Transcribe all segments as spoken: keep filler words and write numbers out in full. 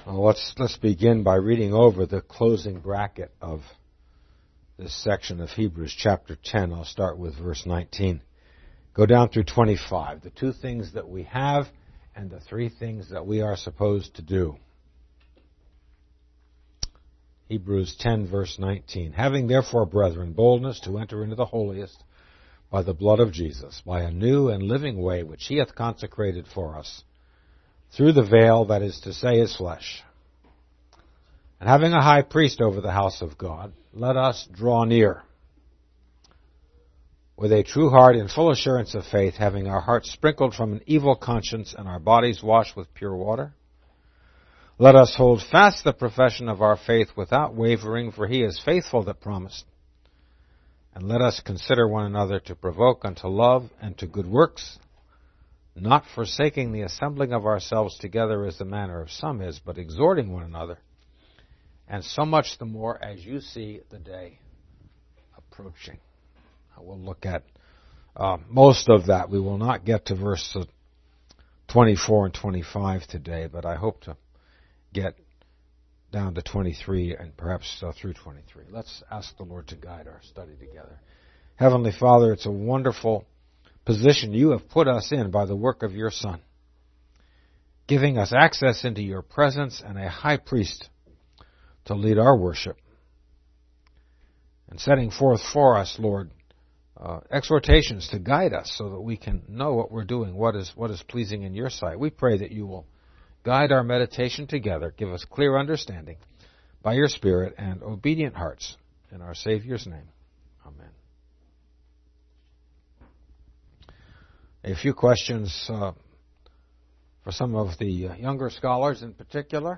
Well, let's let's begin by reading over the closing bracket of this section of Hebrews chapter ten. I'll start with verse nineteen. Go down through twenty-five. The two things that we have and the three things that we are supposed to do. Hebrews ten, verse nineteen. Having therefore, brethren, boldness to enter into the holiest by the blood of Jesus, by a new and living way which he hath consecrated for us, through the veil, that is to say, his flesh. And having a high priest over the house of God, let us draw near with a true heart in full assurance of faith, having our hearts sprinkled from an evil conscience and our bodies washed with pure water. Let us hold fast the profession of our faith without wavering, for he is faithful that promised. And let us consider one another to provoke unto love and to good works, not forsaking the assembling of ourselves together as the manner of some is, but exhorting one another, and so much the more as you see the day approaching. We'll look at uh, most of that. We will not get to verse twenty-four and twenty-five today, but I hope to get down to twenty-three and perhaps uh, through twenty-three. Let's ask the Lord to guide our study together. Heavenly Father, it's a wonderful position you have put us in by the work of your Son, giving us access into your presence and a high priest to lead our worship, and setting forth for us, Lord, uh, exhortations to guide us so that we can know what we're doing, what is what is pleasing in your sight. We pray that you will guide our meditation together, give us clear understanding by your Spirit and obedient hearts. In our Savior's name, amen. A few questions uh, for some of the younger scholars in particular.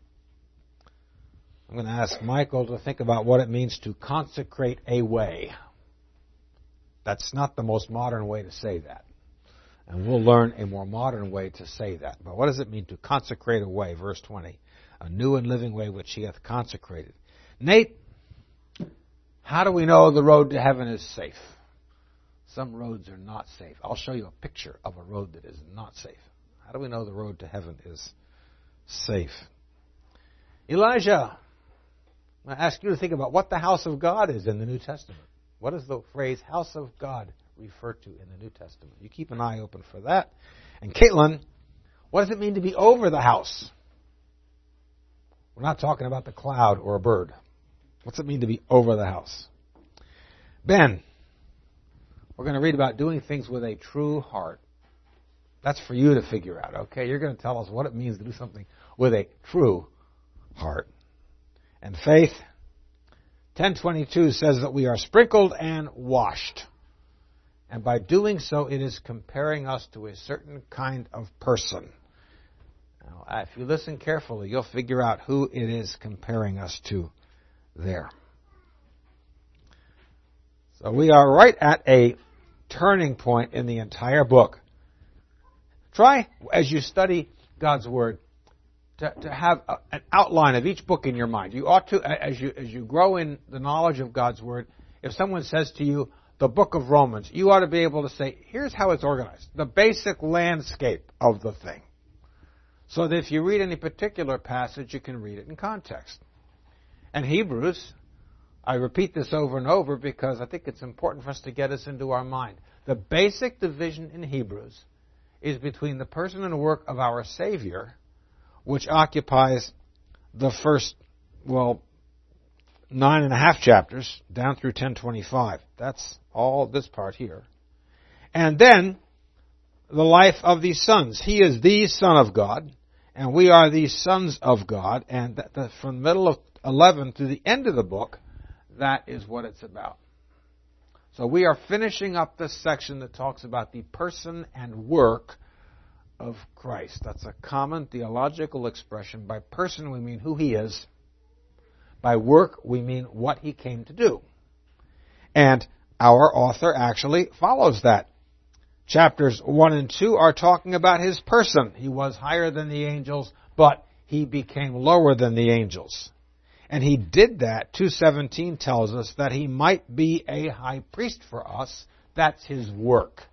I'm going to ask Michael to think about what it means to consecrate a way. That's not the most modern way to say that. And we'll learn a more modern way to say that. But what does it mean to consecrate a way? Verse twenty. A new and living way which he hath consecrated. Nate, how do we know the road to heaven is safe? Some roads are not safe. I'll show you a picture of a road that is not safe. How do we know the road to heaven is safe? Elijah, I ask you to think about what the house of God is in the New Testament. What does the phrase house of God refer to in the New Testament? You keep an eye open for that. And Caitlin, what does it mean to be over the house? We're not talking about the cloud or a bird. What's it mean to be over the house? Ben, we're going to read about doing things with a true heart. That's for you to figure out, okay? You're going to tell us what it means to do something with a true heart. And faith, ten twenty-two says that we are sprinkled and washed. And by doing so, it is comparing us to a certain kind of person. Now, if you listen carefully, you'll figure out who it is comparing us to there. So we are right at a turning point in the entire book. Try, as you study God's Word, to, to have a, an outline of each book in your mind. You ought to, as you as you grow in the knowledge of God's Word, if someone says to you, the book of Romans, you ought to be able to say, here's how it's organized. The basic landscape of the thing. So that if you read any particular passage, you can read it in context. And Hebrews, I repeat this over and over because I think it's important for us to get us into our mind. The basic division in Hebrews is between the person and work of our Savior, which occupies the first, well, nine and a half chapters, down through ten twenty-five. That's all this part here. And then, the life of these sons. He is the Son of God, and we are the sons of God, and that, that from the middle of eleven to the end of the book, that is what it's about. So we are finishing up this section that talks about the person and work of Christ. That's a common theological expression. By person we mean who he is. By work we mean what he came to do. And our author actually follows that. Chapters one and two are talking about his person. He was higher than the angels, but he became lower than the angels. And he did that. two seventeen tells us that he might be a high priest for us. That's his work.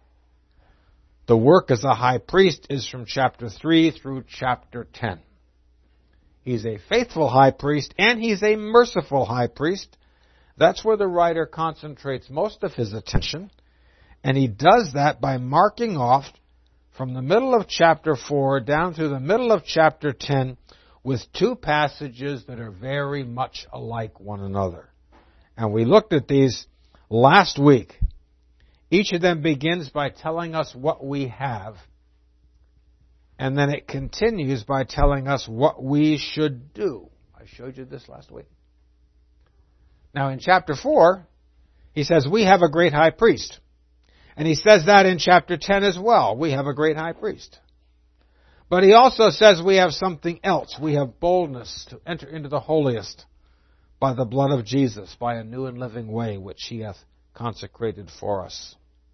The work as a high priest is from chapter three through chapter ten. He's a faithful high priest, and he's a merciful high priest. That's where the writer concentrates most of his attention. And he does that by marking off from the middle of chapter four down through the middle of chapter ten with two passages that are very much alike one another. And we looked at these last week. Each of them begins by telling us what we have, and then it continues by telling us what we should do. I showed you this last week. Now in chapter four, he says, we have a great high priest. And he says that in chapter ten as well. We have a great high priest. But he also says we have something else. We have boldness to enter into the holiest by the blood of Jesus, by a new and living way which he hath consecrated for us.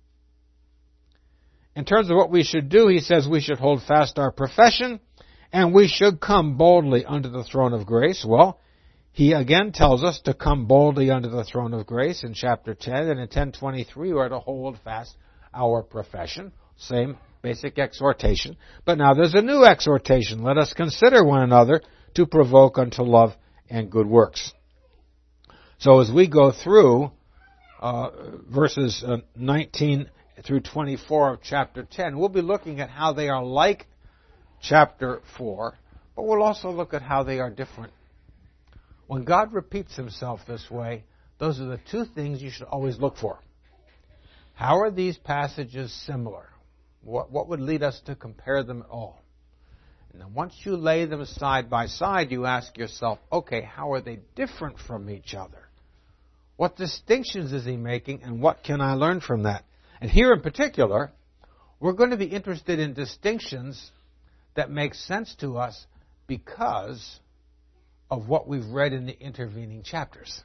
In terms of what we should do, he says we should hold fast our profession, and we should come boldly unto the throne of grace. Well, he again tells us to come boldly unto the throne of grace in chapter ten, and in ten twenty-three we are to hold fast our profession. Same basic exhortation. But now there's a new exhortation. Let us consider one another to provoke unto love and good works. So as we go through uh, verses uh, nineteen through twenty-four of chapter ten, we'll be looking at how they are like chapter four, but we'll also look at how they are different. When God repeats himself this way, those are the two things you should always look for. How are these passages similar? What, what would lead us to compare them at all? And then once you lay them side by side, you ask yourself, okay, how are they different from each other? What distinctions is he making, and what can I learn from that? And here in particular, we're going to be interested in distinctions that make sense to us because of what we've read in the intervening chapters.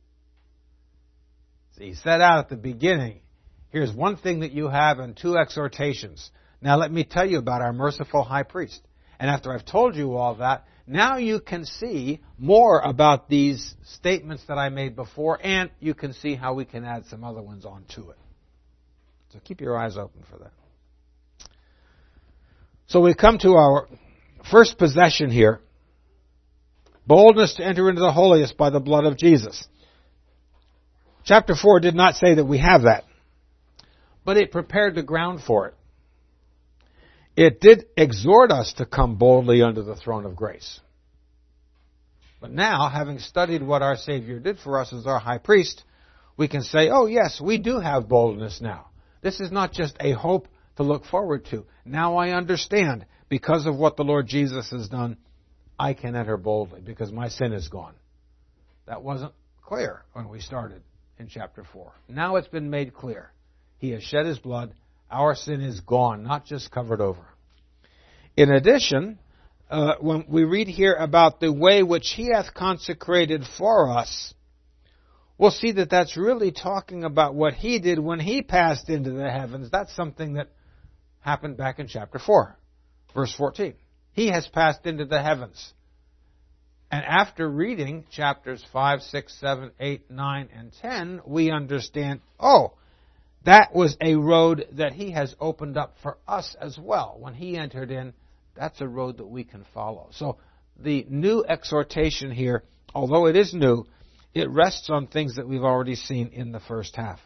See, he set out at the beginning, here's one thing that you have and two exhortations. Now let me tell you about our merciful high priest. And after I've told you all that, now you can see more about these statements that I made before, and you can see how we can add some other ones onto it. So keep your eyes open for that. So we come to our first possession here. Boldness to enter into the holiest by the blood of Jesus. Chapter four did not say that we have that, but it prepared the ground for it. It did exhort us to come boldly unto the throne of grace. But now, having studied what our Savior did for us as our high priest, we can say, oh yes, we do have boldness now. This is not just a hope to look forward to. Now I understand, because of what the Lord Jesus has done, I can enter boldly because my sin is gone. That wasn't clear when we started in chapter four. Now it's been made clear. He has shed his blood. Our sin is gone, not just covered over. In addition, uh, when we read here about the way which he hath consecrated for us, we'll see that that's really talking about what he did when he passed into the heavens. That's something that happened back in chapter four, verse fourteen. He has passed into the heavens. And after reading chapters five, six, seven, eight, nine, and ten, we understand, oh, that was a road that he has opened up for us as well. When he entered in, that's a road that we can follow. So the new exhortation here, although it is new, it rests on things that we've already seen in the first half.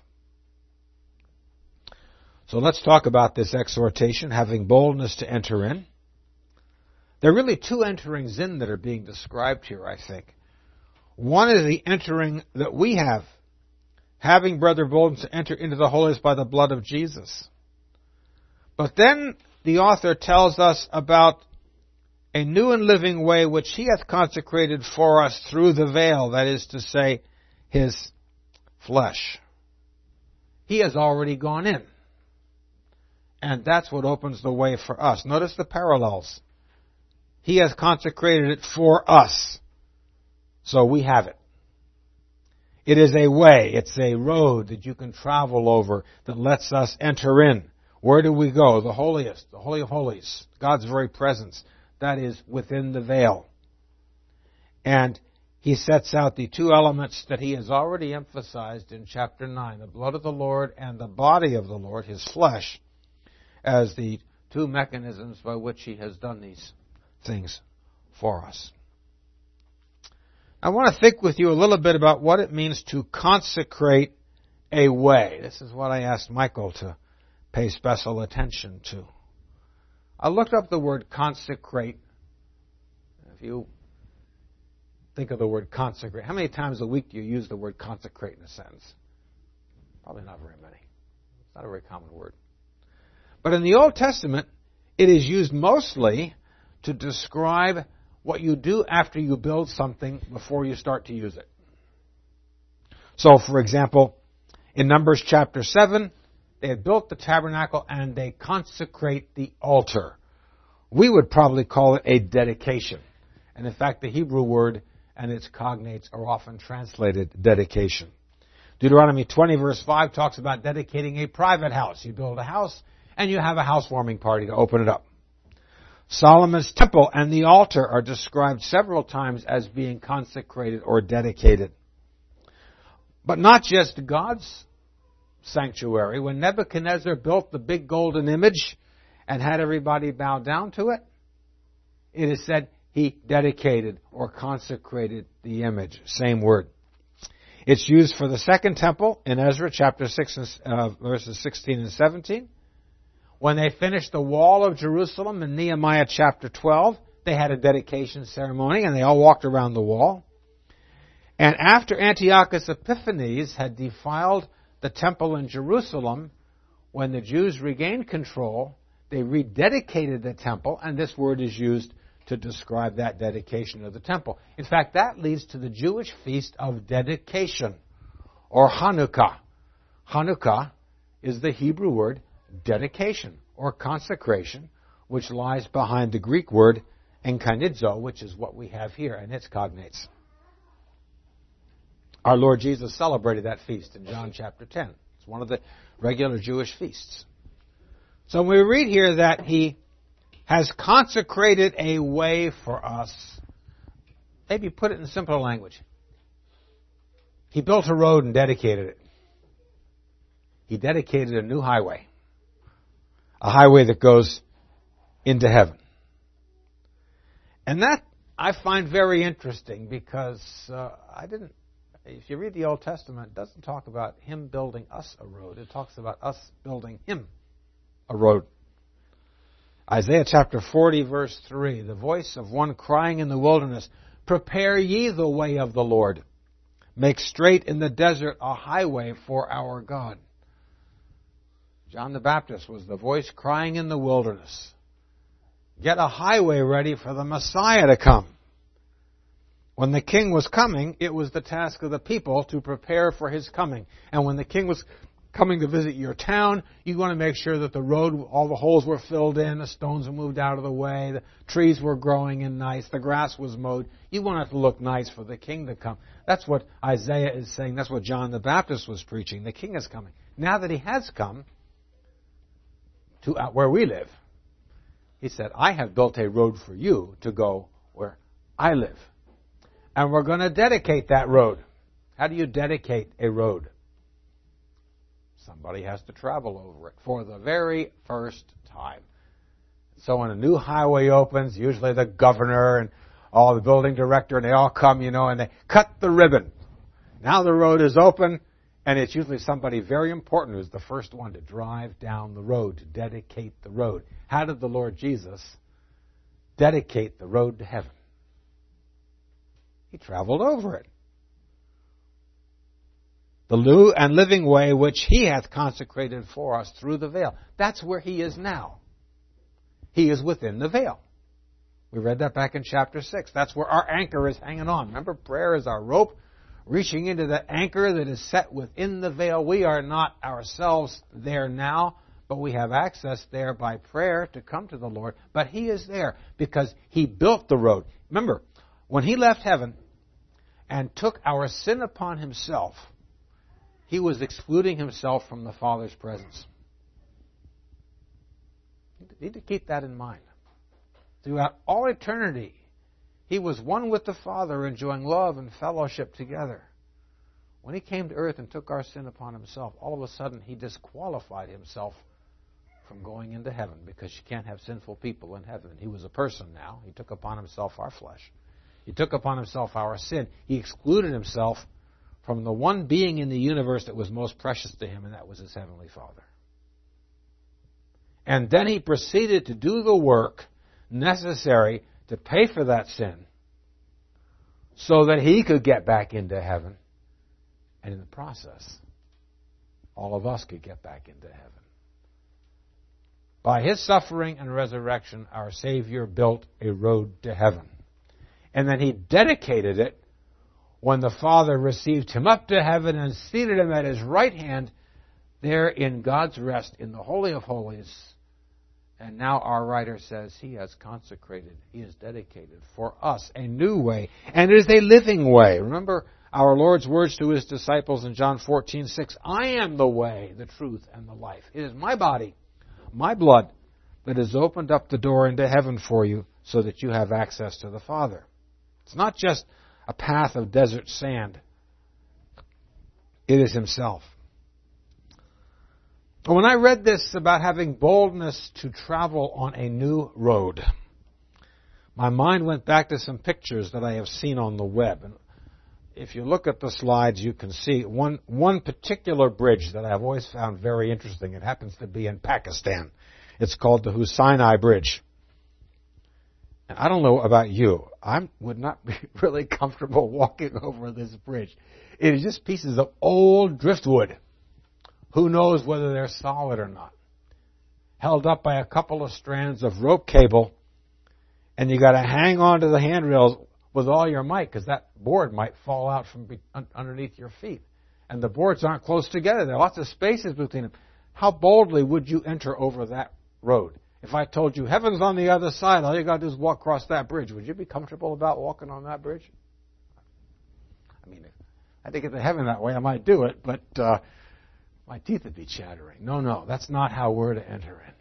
So let's talk about this exhortation, having boldness to enter in. There are really two enterings in that are being described here, I think. One is the entering that we have, having, brother, boldness to enter into the holiest by the blood of Jesus. But then the author tells us about a new and living way which he hath consecrated for us through the veil, that is to say, his flesh. He has already gone in. And that's what opens the way for us. Notice the parallels. He has consecrated it for us. So we have it. It is a way, it's a road that you can travel over that lets us enter in. Where do we go? The holiest, the Holy of Holies, God's very presence. That is within the veil. And he sets out the two elements that he has already emphasized in chapter nine, the blood of the Lord and the body of the Lord, his flesh, as the two mechanisms by which he has done these things for us. I want to think with you a little bit about what it means to consecrate a way. This is what I asked Michael to pay special attention to. I looked up the word consecrate. If you think of the word consecrate, how many times a week do you use the word consecrate in a sentence? Probably not very many. It's not a very common word. But in the Old Testament, it is used mostly to describe what you do after you build something before you start to use it. So, for example, in Numbers chapter seven, they had built the tabernacle and they consecrate the altar. We would probably call it a dedication. And in fact, the Hebrew word and its cognates are often translated dedication. Deuteronomy twenty verse five talks about dedicating a private house. You build a house and you have a housewarming party to open it up. Solomon's temple and the altar are described several times as being consecrated or dedicated. But not just God's sanctuary. When Nebuchadnezzar built the big golden image and had everybody bow down to it, it is said he dedicated or consecrated the image. Same word. It's used for the second temple in Ezra chapter six, uh, verses sixteen and seventeen. When they finished the wall of Jerusalem in Nehemiah chapter twelve, they had a dedication ceremony and they all walked around the wall. And after Antiochus Epiphanes had defiled the temple in Jerusalem, when the Jews regained control, they rededicated the temple, and this word is used to describe that dedication of the temple. In fact, that leads to the Jewish feast of dedication, or Hanukkah. Hanukkah is the Hebrew word dedication, or consecration, which lies behind the Greek word enkainidzo, which is what we have here, and its cognates. Our Lord Jesus celebrated that feast in John chapter ten. It's one of the regular Jewish feasts. So we read here that He has consecrated a way for us. Maybe put it in simpler language. He built a road and dedicated it. He dedicated a new highway. A highway that goes into heaven. And that I find very interesting because uh, I didn't, if you read the Old Testament, it doesn't talk about Him building us a road. It talks about us building Him a road. Isaiah chapter forty verse three, the voice of one crying in the wilderness, prepare ye the way of the Lord. Make straight in the desert a highway for our God. John the Baptist was the voice crying in the wilderness. Get a highway ready for the Messiah to come. When the king was coming, it was the task of the people to prepare for his coming. And when the king was coming to visit your town, you want to make sure that the road, all the holes were filled in, the stones were moved out of the way, the trees were growing in nice, the grass was mowed. You want it to look nice for the king to come. That's what Isaiah is saying. That's what John the Baptist was preaching. The king is coming. Now that he has come to where we live, he said, I have built a road for you to go where I live. And we're going to dedicate that road. How do you dedicate a road? Somebody has to travel over it for the very first time. So when a new highway opens, usually the governor and all the building director, and they all come, you know, and they cut the ribbon. Now the road is open, and it's usually somebody very important who's the first one to drive down the road, to dedicate the road. How did the Lord Jesus dedicate the road to heaven? He traveled over it. The new and living way which He hath consecrated for us through the veil. That's where He is now. He is within the veil. We read that back in chapter six. That's where our anchor is hanging on. Remember, prayer is our rope, reaching into the anchor that is set within the veil. We are not ourselves there now, but we have access there by prayer to come to the Lord. But He is there because He built the road. Remember, when He left heaven and took our sin upon Himself, He was excluding Himself from the Father's presence. You need to keep that in mind. Throughout all eternity, He was one with the Father, enjoying love and fellowship together. When He came to earth and took our sin upon Himself, all of a sudden He disqualified Himself from going into heaven, because you can't have sinful people in heaven. He was a person now. He took upon Himself our flesh. He took upon himself our sin. He excluded himself from the one being in the universe that was most precious to him, and that was his heavenly Father. And then he proceeded to do the work necessary to pay for that sin so that he could get back into heaven. And in the process, all of us could get back into heaven. By his suffering and resurrection, our Savior built a road to heaven. And then he dedicated it when the Father received him up to heaven and seated him at his right hand there in God's rest in the Holy of Holies. And now our writer says he has consecrated, he has dedicated for us a new way. And it is a living way. Remember our Lord's words to his disciples in John fourteen six. I am the way, the truth, and the life. It is my body, my blood, that has opened up the door into heaven for you so that you have access to the Father. It's not just a path of desert sand. It is himself. When I read this about having boldness to travel on a new road, my mind went back to some pictures that I have seen on the web. And if you look at the slides, you can see one, one particular bridge that I've always found very interesting. It happens to be in Pakistan. It's called the Hussaini Bridge. And I don't know about you. I would not be really comfortable walking over this bridge. It is just pieces of old driftwood. Who knows whether they're solid or not? Held up by a couple of strands of rope cable, and you got to hang on to the handrails with all your might, because that board might fall out from be- underneath your feet. And the boards aren't close together. There are lots of spaces between them. How boldly would you enter over that road? If I told you heaven's on the other side, all you got to do is walk across that bridge. Would you be comfortable about walking on that bridge? I mean, if I had to get to heaven that way, I might do it, but uh, my teeth would be chattering. No, no, that's not how we're to enter in.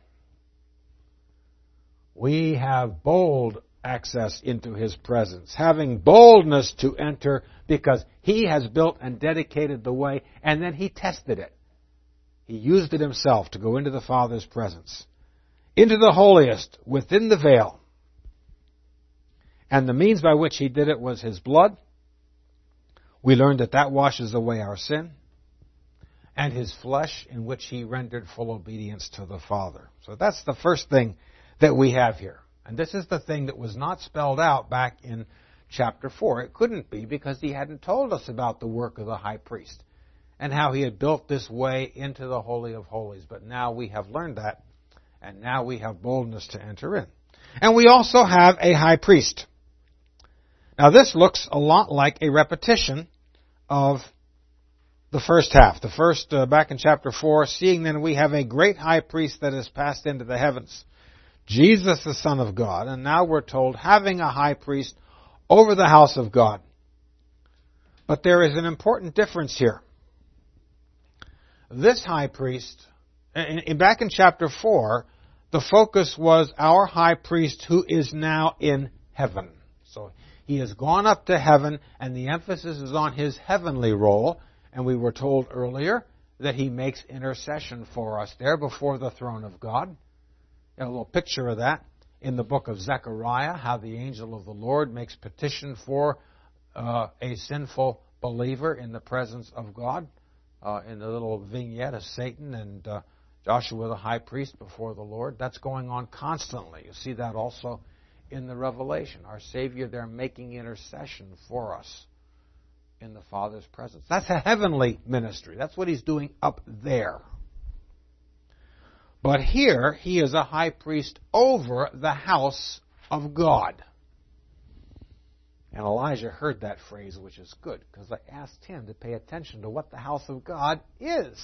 We have bold access into his presence, having boldness to enter because he has built and dedicated the way, and then he tested it. He used it himself to go into the Father's presence, into the holiest, within the veil. And the means by which he did it was his blood. We learned that that washes away our sin. And his flesh, in which he rendered full obedience to the Father. So that's the first thing that we have here. And this is the thing that was not spelled out back in chapter four. It couldn't be because he hadn't told us about the work of the high priest and how he had built this way into the Holy of Holies. But now we have learned that, and now we have boldness to enter in. And we also have a high priest. Now this looks a lot like a repetition of the first half. The first, uh, back in chapter four, seeing then we have a great high priest that has passed into the heavens, Jesus the Son of God. And now we're told, having a high priest over the house of God. But there is an important difference here. This high priest, in, in, back in chapter four, the focus was our high priest who is now in heaven. So he has gone up to heaven, and the emphasis is on his heavenly role. And we were told earlier that he makes intercession for us there before the throne of God. A little picture of that in the book of Zechariah, how the angel of the Lord makes petition for uh, a sinful believer in the presence of God, uh, in the little vignette of Satan and uh, Joshua the high priest before the Lord. That's going on constantly. You see that also in the Revelation. Our Savior there making intercession for us in the Father's presence. That's a heavenly ministry. That's what he's doing up there. But here, he is a high priest over the house of God. And Elijah heard that phrase, which is good, because I asked him to pay attention to what the house of God is.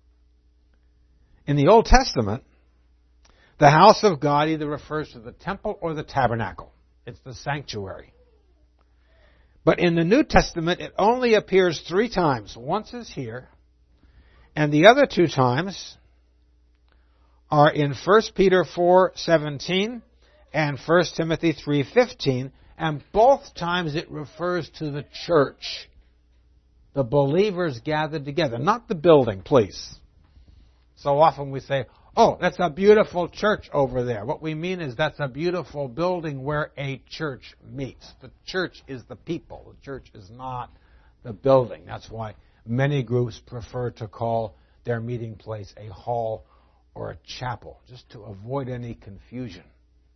In the Old Testament, the house of God either refers to the temple or the tabernacle. It's the sanctuary. But in the New Testament, it only appears three times. Once is here, and the other two times are in First Peter four seventeen and First Timothy three fifteen, and both times it refers to the church, the believers gathered together, not the building, please. So often we say, oh, that's a beautiful church over there. What we mean is that's a beautiful building where a church meets. The church is the people. The church is not the building. That's why many groups prefer to call their meeting place a hall or a chapel, just to avoid any confusion.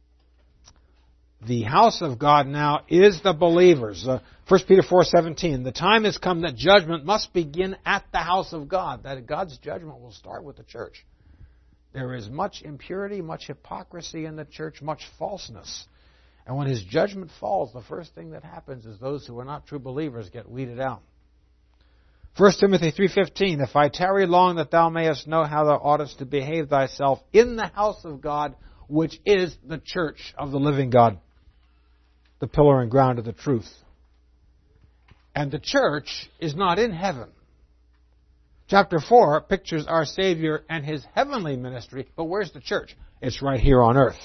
The house of God now is the believers. Uh, First Peter four seventeen, the time has come that judgment must begin at the house of God, that God's judgment will start with the church. There is much impurity, much hypocrisy in the church, much falseness. And when His judgment falls, the first thing that happens is those who are not true believers get weeded out. First Timothy three fifteen, if I tarry long that thou mayest know how thou oughtest to behave thyself in the house of God, which is the church of the living God, the pillar and ground of the truth. And the church is not in heaven. Chapter four pictures our Savior and His heavenly ministry, but where's the church? It's right here on earth.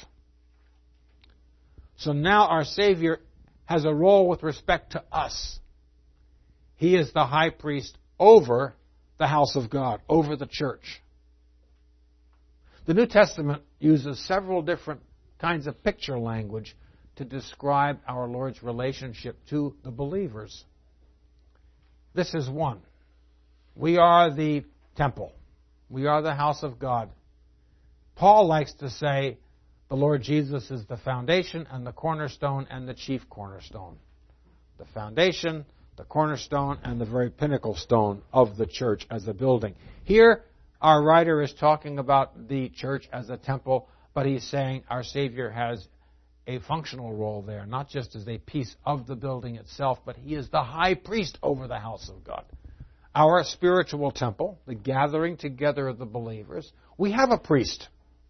So now our Savior has a role with respect to us. He is the high priest over the house of God, over the church. The New Testament uses several different kinds of picture language to describe our Lord's relationship to the believers. This is one. We are the temple. We are the house of God. Paul likes to say the Lord Jesus is the foundation and the cornerstone and the chief cornerstone. The foundation, the cornerstone, and the very pinnacle stone of the church as a building. Here, our writer is talking about the church as a temple, but he's saying our Savior has a functional role there, not just as a piece of the building itself, but He is the high priest over the house of God. Our spiritual temple, the gathering together of the believers, we have a priest.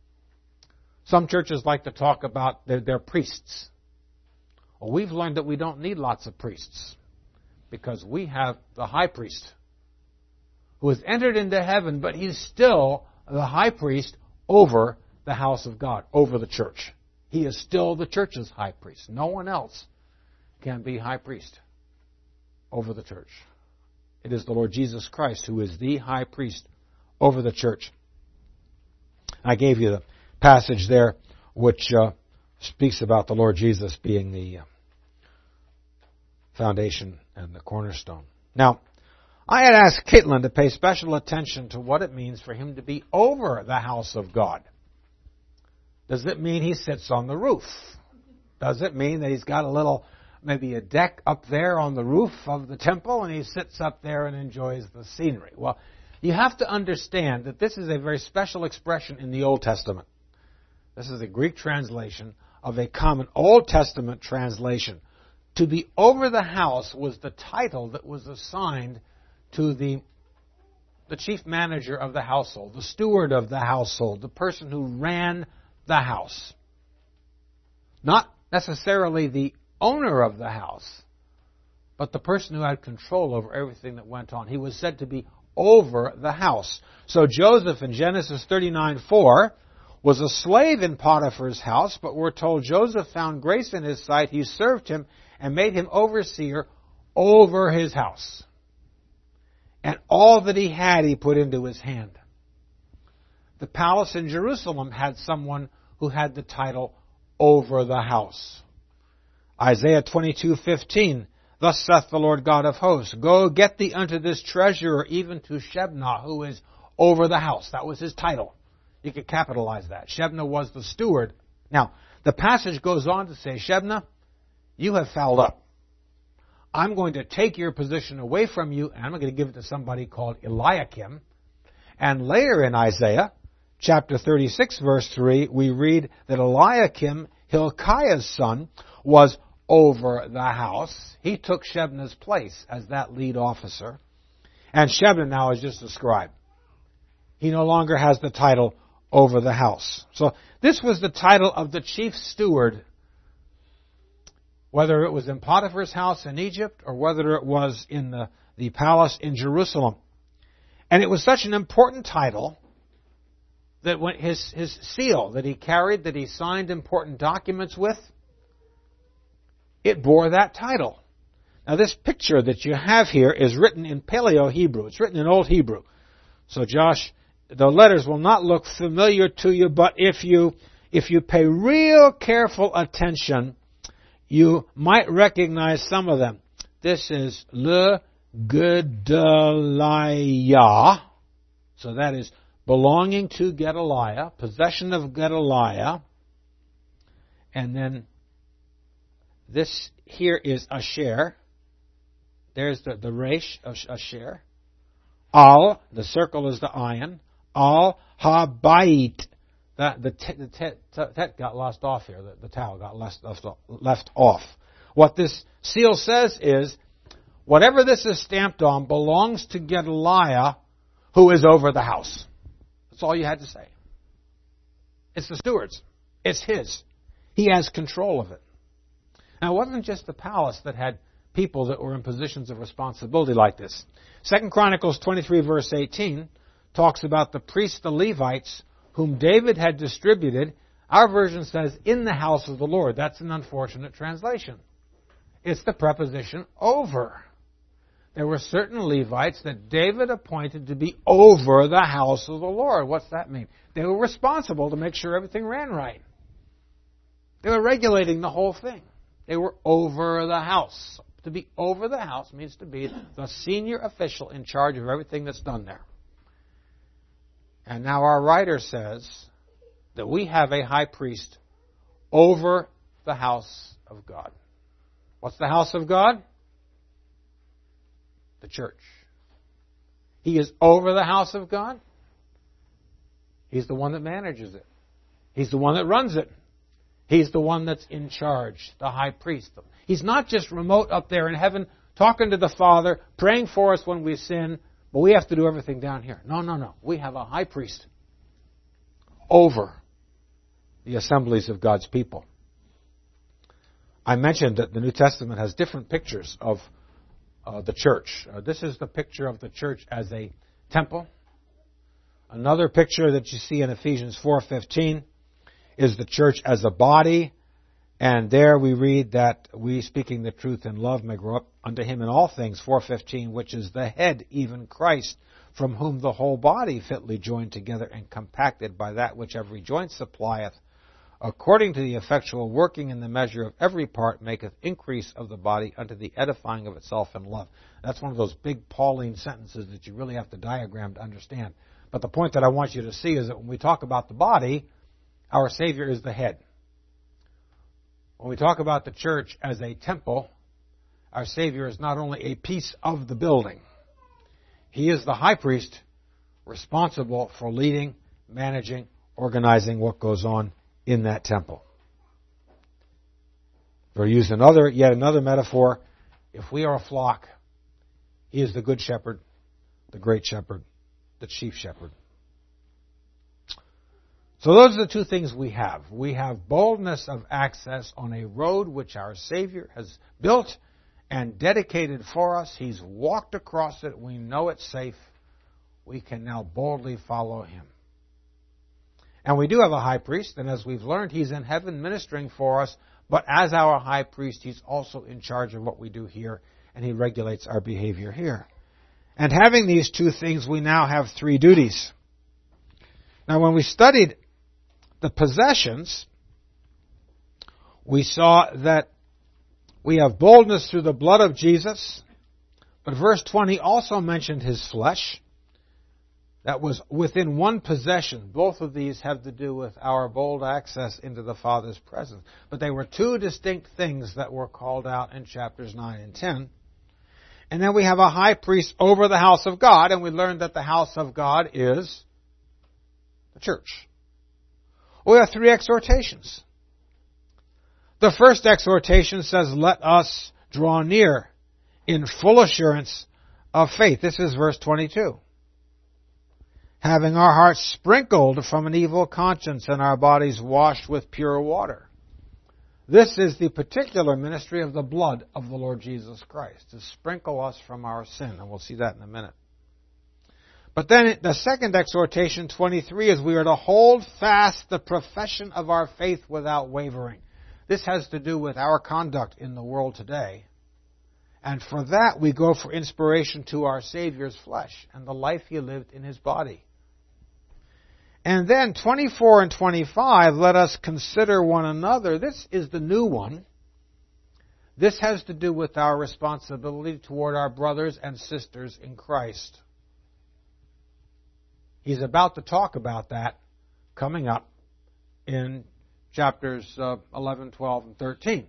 Some churches like to talk about their, their priests. Well, we've learned that we don't need lots of priests because we have the high priest who has entered into heaven, but He's still the high priest over the house of God, over the church. He is still the church's high priest. No one else can be high priest over the church. It is the Lord Jesus Christ who is the high priest over the church. I gave you the passage there which uh, speaks about the Lord Jesus being the uh, foundation and the cornerstone. Now, I had asked Caitlin to pay special attention to what it means for Him to be over the house of God. Does it mean He sits on the roof? Does it mean that He's got a little, maybe a deck up there on the roof of the temple and He sits up there and enjoys the scenery? Well, you have to understand that this is a very special expression in the Old Testament. This is a Greek translation of a common Old Testament translation. To be over the house was the title that was assigned to the, the chief manager of the household, the steward of the household, the person who ran the house. Not necessarily the owner of the house, but the person who had control over everything that went on. He was said to be over the house. So Joseph in Genesis thirty-nine four was a slave in Potiphar's house, but we're told Joseph found grace in his sight. He served him and made him overseer over his house. And all that he had he put into his hand. The palace in Jerusalem had someone who had the title over the house. Isaiah twenty-two fifteen, thus saith the Lord God of hosts, go get thee unto this treasurer, even to Shebna, who is over the house. That was his title. You could capitalize that. Shebna was the steward. Now, the passage goes on to say, Shebna, you have fouled up. I'm going to take your position away from you, and I'm going to give it to somebody called Eliakim. And later in Isaiah, chapter thirty-six, verse three, we read that Eliakim, Hilkiah's son, was over the house. He took Shebna's place as that lead officer. And Shebna now is just a scribe. He no longer has the title over the house. So this was the title of the chief steward, whether it was in Potiphar's house in Egypt or whether it was in the, the palace in Jerusalem. And it was such an important title that when his, his seal that he carried, that he signed important documents with, it bore that title. Now this picture that you have here is written in Paleo-Hebrew. It's written in Old Hebrew. So Josh the letters will not look familiar to you, but if you if you pay real careful attention, you might recognize some of them. This is Le Gedaliah. So that is belonging to Gedaliah, possession of Gedaliah. And then this here is Asher. There's the, the Resh of Asher. Al, the circle is the iron. Al Habayit. The, the, te, the te, te, tet got lost off here. The, the towel got left, left, left off. What this seal says is, whatever this is stamped on belongs to Gedaliah, who is over the house. That's all you had to say. It's the steward's. It's his. He has control of it. Now, it wasn't just the palace that had people that were in positions of responsibility like this. Second Chronicles twenty-three, verse eighteen, talks about the priests, the Levites, whom David had distributed. Our version says, in the house of the Lord. That's an unfortunate translation. It's the preposition over. There were certain Levites that David appointed to be over the house of the Lord. What's that mean? They were responsible to make sure everything ran right. They were regulating the whole thing. They were over the house. To be over the house means to be the senior official in charge of everything that's done there. And now our writer says that we have a high priest over the house of God. What's the house of God? The church. He is over the house of God. He's the one that manages it. He's the one that runs it. He's the one that's in charge, the high priest. He's not just remote up there in heaven talking to the Father, praying for us when we sin, but we have to do everything down here. No, no, no. We have a high priest over the assemblies of God's people. I mentioned that the New Testament has different pictures of uh, the church. Uh, this is the picture of the church as a temple. Another picture that you see in Ephesians four fifteen is the church as a body. And there we read that we, speaking the truth in love, may grow up unto him in all things, four fifteen, which is the head, even Christ, from whom the whole body fitly joined together and compacted by that which every joint supplieth, according to the effectual working in the measure of every part, maketh increase of the body unto the edifying of itself in love. That's one of those big Pauline sentences that you really have to diagram to understand. But the point that I want you to see is that when we talk about the body, our Savior is the head. When we talk about the church as a temple, our Savior is not only a piece of the building. He is the high priest responsible for leading, managing, organizing what goes on in that temple. Or use another, yet another metaphor, if we are a flock, He is the good shepherd, the great shepherd, the chief shepherd. So those are the two things we have. We have boldness of access on a road which our Savior has built and dedicated for us. He's walked across it. We know it's safe. We can now boldly follow Him. And we do have a high priest, and as we've learned, He's in heaven ministering for us. But as our high priest, He's also in charge of what we do here, and He regulates our behavior here. And having these two things, we now have three duties. Now, when we studied the possessions, we saw that we have boldness through the blood of Jesus, but verse twenty also mentioned His flesh. That was within one possession. Both of these have to do with our bold access into the Father's presence. But they were two distinct things that were called out in chapters nine and ten. And then we have a high priest over the house of God, and we learned that the house of God is the church. We have three exhortations. The first exhortation says, let us draw near in full assurance of faith. This is verse twenty-two. Having our hearts sprinkled from an evil conscience and our bodies washed with pure water. This is the particular ministry of the blood of the Lord Jesus Christ, to sprinkle us from our sin. And we'll see that in a minute. But then the second exhortation, twenty-three, is we are to hold fast the profession of our faith without wavering. This has to do with our conduct in the world today. And for that, we go for inspiration to our Savior's flesh and the life He lived in His body. And then twenty-four and twenty-five, let us consider one another. This is the new one. This has to do with our responsibility toward our brothers and sisters in Christ. He's about to talk about that coming up in chapters uh, eleven, twelve, and thirteen.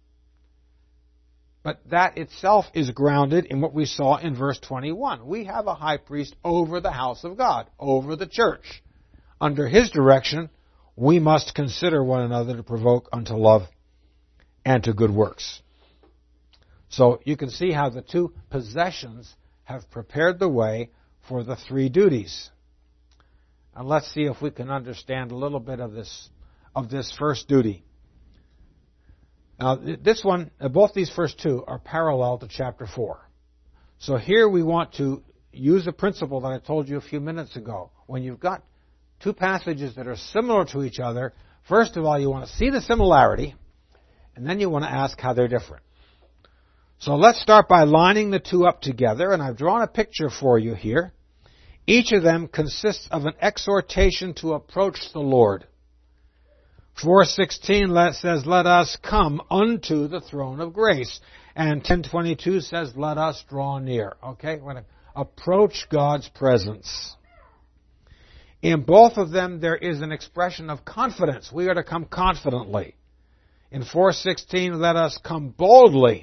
But that itself is grounded in what we saw in verse twenty-one. We have a high priest over the house of God, over the church. Under his direction, we must consider one another to provoke unto love and to good works. So you can see how the two possessions have prepared the way for the three duties. And let's see if we can understand a little bit of this of this first duty. Now, this one, both these first two are parallel to chapter four. So here we want to use a principle that I told you a few minutes ago. When you've got two passages that are similar to each other, first of all, you want to see the similarity, and then you want to ask how they're different. So let's start by lining the two up together, and I've drawn a picture for you here. Each of them consists of an exhortation to approach the Lord. four sixteen says, let us come unto the throne of grace. And ten twenty-two says, let us draw near. Okay, we're going to approach God's presence. In both of them, there is an expression of confidence. We are to come confidently. In four sixteen, let us come boldly.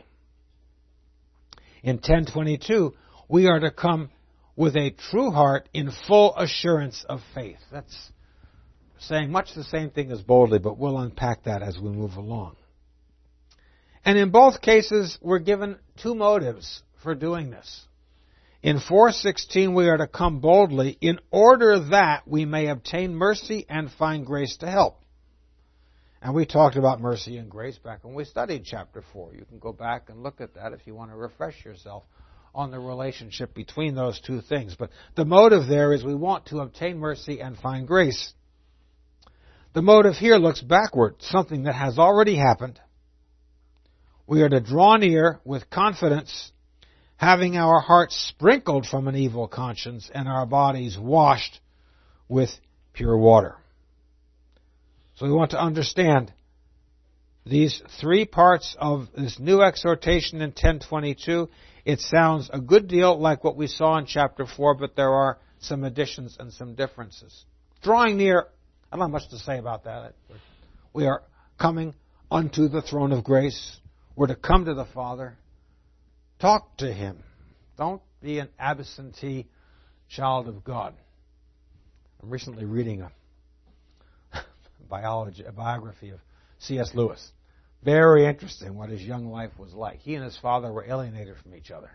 In ten twenty-two, we are to come with a true heart in full assurance of faith. That's saying much the same thing as boldly, but we'll unpack that as we move along. And in both cases, we're given two motives for doing this. In four sixteen, we are to come boldly in order that we may obtain mercy and find grace to help. And we talked about mercy and grace back when we studied chapter four. You can go back and look at that if you want to refresh yourself on the relationship between those two things. But the motive there is we want to obtain mercy and find grace. The motive here looks backward, something that has already happened. We are to draw near with confidence, having our hearts sprinkled from an evil conscience and our bodies washed with pure water. So we want to understand these three parts of this new exhortation in ten twenty-two. It sounds a good deal like what we saw in chapter four, but there are some additions and some differences. Drawing near, I don't have much to say about that. We are coming unto the throne of grace. We're to come to the Father. Talk to Him. Don't be an absentee child of God. I'm recently reading a biology, a biography of C S Lewis. Very interesting what his young life was like. He and his father were alienated from each other.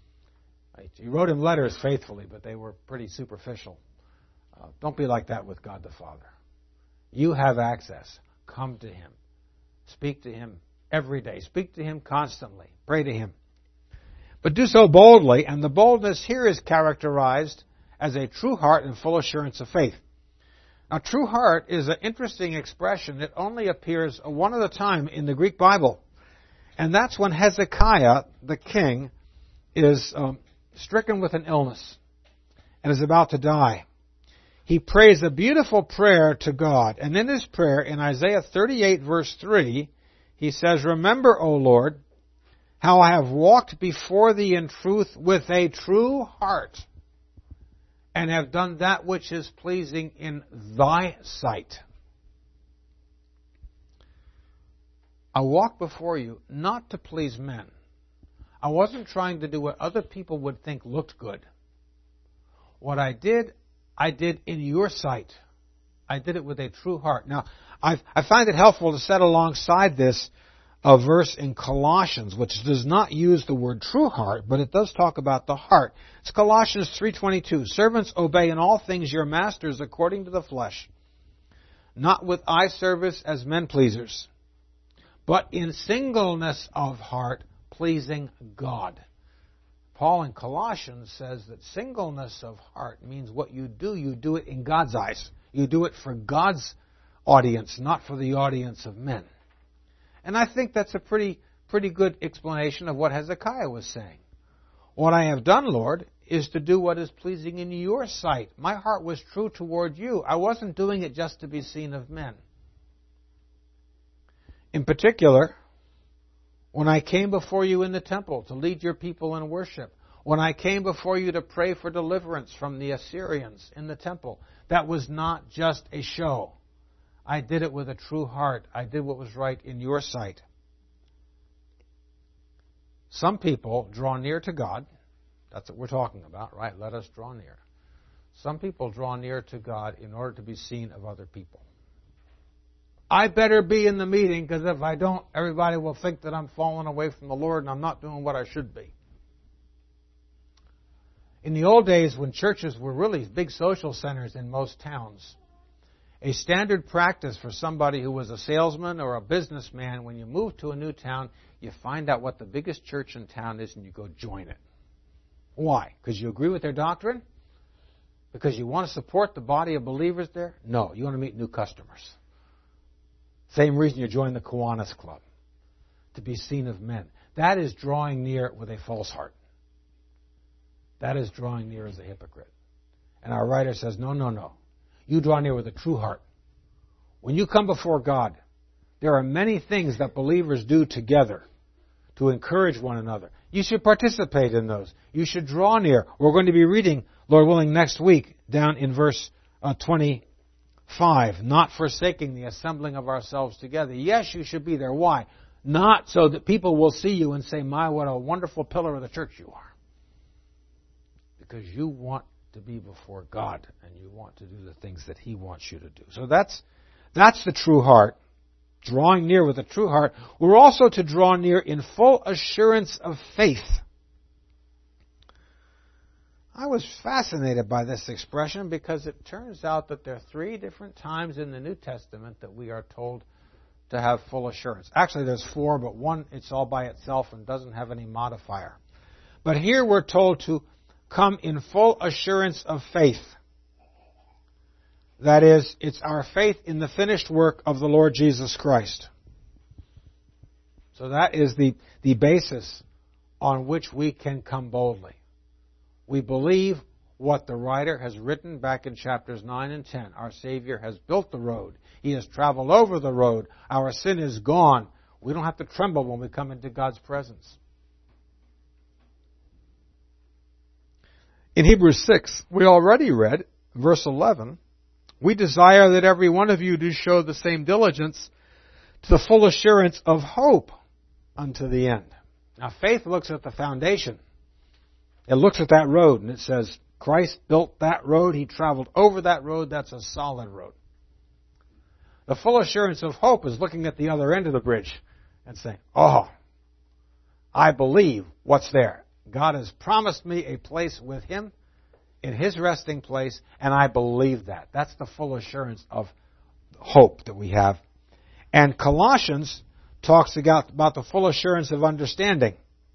He wrote him letters faithfully, but they were pretty superficial. Uh, don't be like that with God the Father. You have access. Come to Him. Speak to Him every day. Speak to Him constantly. Pray to Him. But do so boldly, and the boldness here is characterized as a true heart and full assurance of faith. Now, true heart is an interesting expression. It only appears one at a time in the Greek Bible. And that's when Hezekiah, the king, is um, stricken with an illness and is about to die. He prays a beautiful prayer to God. And in his prayer, in Isaiah thirty-eight, verse three, he says, remember, O Lord, how I have walked before Thee in truth with a true heart, and have done that which is pleasing in Thy sight. I walked before You not to please men. I wasn't trying to do what other people would think looked good. What I did, I did in Your sight. I did it with a true heart. Now, I've, I find it helpful to set alongside this a verse in Colossians, which does not use the word true heart, but it does talk about the heart. It's Colossians three twenty-two. Servants, obey in all things your masters according to the flesh, not with eye service as men pleasers, but in singleness of heart, pleasing God. Paul in Colossians says that singleness of heart means what you do, you do it in God's eyes. You do it for God's audience, not for the audience of men. And I think that's a pretty pretty good explanation of what Hezekiah was saying. What I have done, Lord, is to do what is pleasing in your sight. My heart was true toward you. I wasn't doing it just to be seen of men. In particular, when I came before you in the temple to lead your people in worship, when I came before you to pray for deliverance from the Assyrians in the temple, that was not just a show. I did it with a true heart. I did what was right in your sight. Some people draw near to God. That's what we're talking about, right? Let us draw near. Some people draw near to God in order to be seen of other people. I better be in the meeting because if I don't, everybody will think that I'm falling away from the Lord and I'm not doing what I should be. In the old days, when churches were really big social centers in most towns, a standard practice for somebody who was a salesman or a businessman, when you move to a new town, you find out what the biggest church in town is and you go join it. Why? Because you agree with their doctrine? Because you want to support the body of believers there? No, you want to meet new customers. Same reason you join the Kiwanis Club, to be seen of men. That is drawing near with a false heart. That is drawing near as a hypocrite. And our writer says, no, no, no. You draw near with a true heart. When you come before God, there are many things that believers do together to encourage one another. You should participate in those. You should draw near. We're going to be reading, Lord willing, next week, down in verse uh, twenty-five. Not forsaking the assembling of ourselves together. Yes, you should be there. Why? Not so that people will see you and say, my, what a wonderful pillar of the church you are. Because you want to be before God and you want to do the things that He wants you to do. So that's that's the true heart. Drawing near with a true heart. We're also to draw near in full assurance of faith. I was fascinated by this expression because it turns out that there are three different times in the New Testament that we are told to have full assurance. Actually, there's four, but one, it's all by itself and doesn't have any modifier. But here we're told to come in full assurance of faith. That is, it's our faith in the finished work of the Lord Jesus Christ. So that is the, the basis on which we can come boldly. We believe what the writer has written back in chapters nine and ten. Our Savior has built the road. He has traveled over the road. Our sin is gone. We don't have to tremble when we come into God's presence. In Hebrews six, we already read, verse eleven, we desire that every one of you do show the same diligence to the full assurance of hope unto the end. Now, faith looks at the foundation. It looks at that road and it says, Christ built that road. He traveled over that road. That's a solid road. The full assurance of hope is looking at the other end of the bridge and saying, oh, I believe what's there. God has promised me a place with Him in His resting place, and I believe that. That's the full assurance of hope that we have. And Colossians talks about, about the full assurance of understanding.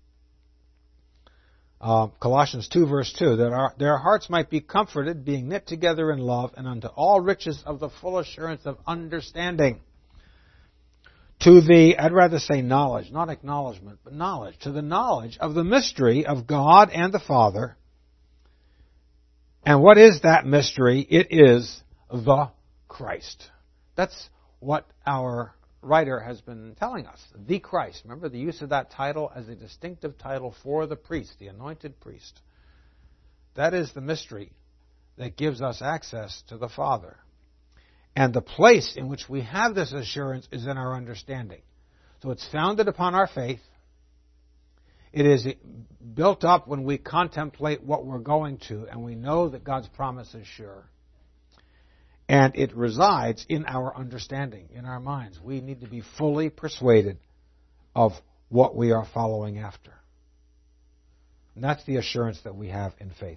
Uh, Colossians two, verse two, that our, their hearts might be comforted, being knit together in love, and unto all riches of the full assurance of understanding. To the, I'd rather say knowledge, not acknowledgement, but knowledge. To the knowledge of the mystery of God and the Father. And what is that mystery? It is the Christ. That's what our writer has been telling us. The Christ. Remember the use of that title as a distinctive title for the priest, the anointed priest. That is the mystery that gives us access to the Father. And the place in which we have this assurance is in our understanding. So it's founded upon our faith. It is built up when we contemplate what we're going to, and we know that God's promise is sure. And it resides in our understanding, in our minds. We need to be fully persuaded of what we are following after. And that's the assurance that we have in faith.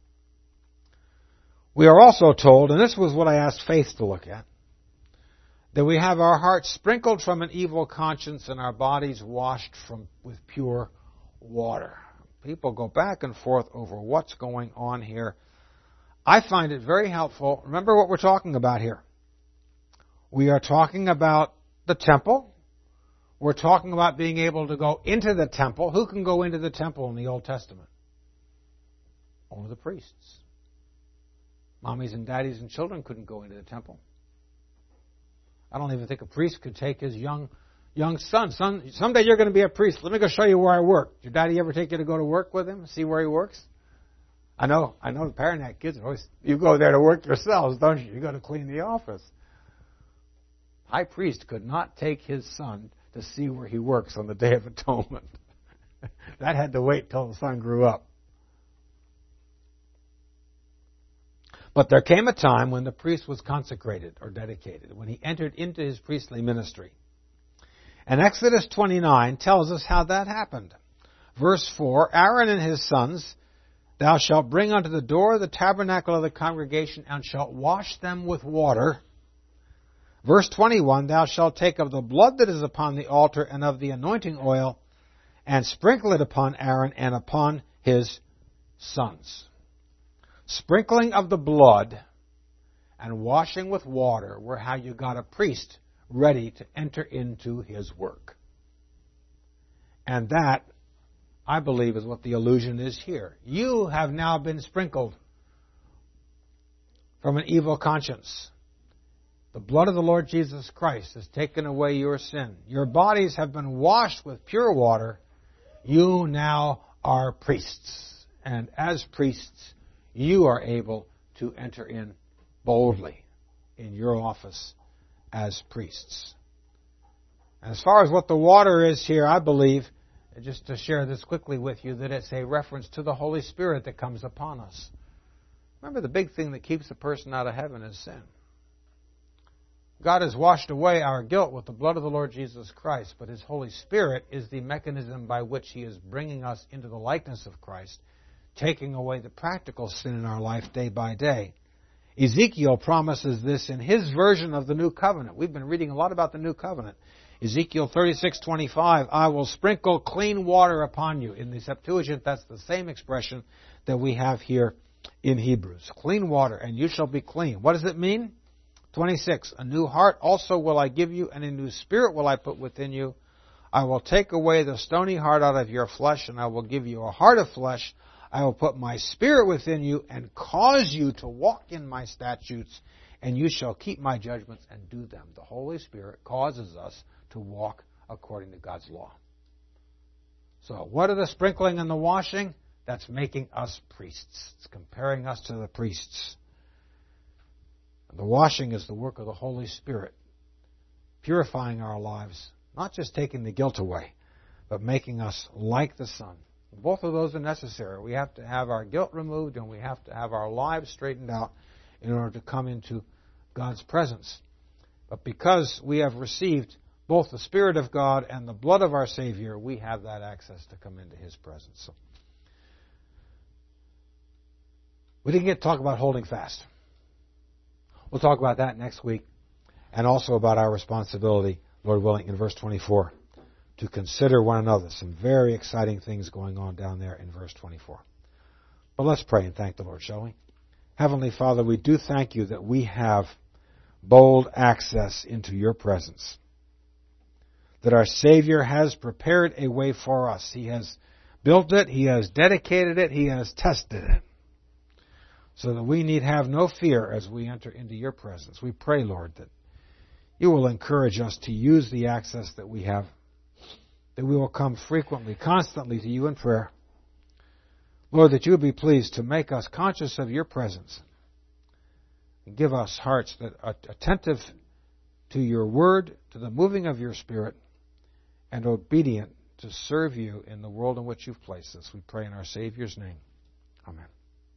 We are also told, and this was what I asked Faith to look at, that we have our hearts sprinkled from an evil conscience and our bodies washed from with pure water. People go back and forth over what's going on here. I find it very helpful. Remember what we're talking about here. We are talking about the temple. We're talking about being able to go into the temple. Who can go into the temple in the Old Testament? Only the priests. Mommies and daddies and children couldn't go into the temple. I don't even think a priest could take his young young son. Son, someday you're going to be a priest. Let me go show you where I work. Did your daddy ever take you to go to work with him, see where he works? I know, I know the Paranac kids always, you go there to work yourselves, don't you? You go to clean the office. High priest could not take his son to see where he works on the Day of Atonement. That had to wait till the son grew up. But there came a time when the priest was consecrated or dedicated, when he entered into his priestly ministry. And Exodus twenty-nine tells us how that happened. Verse four, Aaron and his sons, thou shalt bring unto the door of the tabernacle of the congregation, and shalt wash them with water. Verse twenty-one, thou shalt take of the blood that is upon the altar and of the anointing oil, and sprinkle it upon Aaron and upon his sons. Sprinkling of the blood and washing with water were how you got a priest ready to enter into his work. And that, I believe, is what the allusion is here. You have now been sprinkled from an evil conscience. The blood of the Lord Jesus Christ has taken away your sin. Your bodies have been washed with pure water. You now are priests. And as priests, you are able to enter in boldly in your office as priests. And as far as what the water is here, I believe, just to share this quickly with you, that it's a reference to the Holy Spirit that comes upon us. Remember, the big thing that keeps a person out of heaven is sin. God has washed away our guilt with the blood of the Lord Jesus Christ, but His Holy Spirit is the mechanism by which He is bringing us into the likeness of Christ, taking away the practical sin in our life day by day. Ezekiel promises this in his version of the New Covenant. We've been reading a lot about the New Covenant. Ezekiel thirty-six twenty-five, I will sprinkle clean water upon you. In the Septuagint, that's the same expression that we have here in Hebrews. Clean water, and you shall be clean. What does it mean? twenty-six, a new heart also will I give you, and a new spirit will I put within you. I will take away the stony heart out of your flesh, and I will give you a heart of flesh. I will put my spirit within you and cause you to walk in my statutes, and you shall keep my judgments and do them. The Holy Spirit causes us to walk according to God's law. So what are the sprinkling and the washing? That's making us priests. It's comparing us to the priests. And the washing is the work of the Holy Spirit, purifying our lives, not just taking the guilt away, but making us like the Son. Both of those are necessary. We have to have our guilt removed, and we have to have our lives straightened out in order to come into God's presence. But because we have received both the Spirit of God and the blood of our Savior, we have that access to come into His presence. So, we didn't get to talk about holding fast. We'll talk about that next week, and also about our responsibility, Lord willing, in verse twenty-four. To consider one another. Some very exciting things going on down there in verse twenty-four. But let's pray and thank the Lord, shall we? Heavenly Father, we do thank you that we have bold access into your presence. That our Savior has prepared a way for us. He has built it, He has dedicated it, He has tested it. So that we need have no fear as we enter into your presence. We pray, Lord, that you will encourage us to use the access that we have, that we will come frequently, constantly to you in prayer. Lord, that you would be pleased to make us conscious of your presence and give us hearts that are attentive to your word, to the moving of your Spirit, and obedient to serve you in the world in which you've placed us. We pray in our Savior's name. Amen.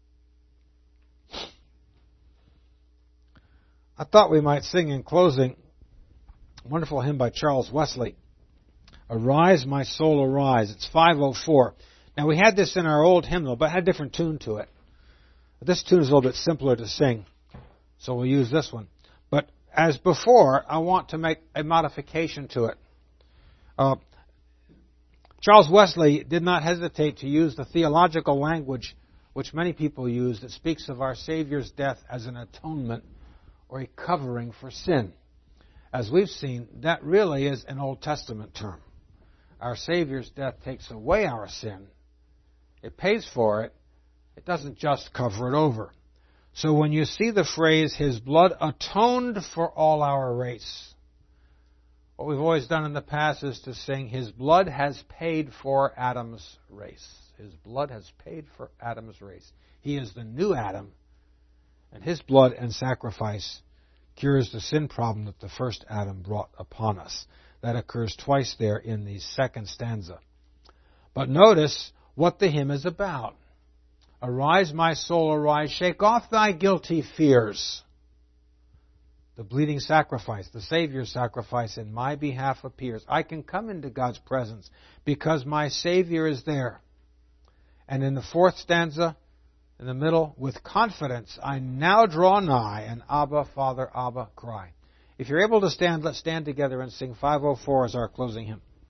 I thought we might sing in closing a wonderful hymn by Charles Wesley. Arise, my soul, arise. It's five oh four. Now, we had this in our old hymnal, but it had a different tune to it. This tune is a little bit simpler to sing, so we'll use this one. But as before, I want to make a modification to it. Uh, Charles Wesley did not hesitate to use the theological language which many people use that speaks of our Savior's death as an atonement or a covering for sin. As we've seen, that really is an Old Testament term. Our Savior's death takes away our sin. It pays for it, It doesn't just cover it over. So when you see the phrase, His blood atoned for all our race, what we've always done in the past is to sing, His blood has paid for Adam's race. His blood has paid for Adam's race. He is the new Adam, and His blood and sacrifice cures the sin problem that the first Adam brought upon us. That occurs twice there in the second stanza. But notice what the hymn is about. Arise, my soul, arise, shake off thy guilty fears. The bleeding sacrifice, the Savior's sacrifice in my behalf appears. I can come into God's presence because my Savior is there. And in the fourth stanza, in the middle, with confidence, I now draw nigh, and Abba, Father, Abba, cry. If you're able to stand, let's stand together and sing five oh four as our closing hymn.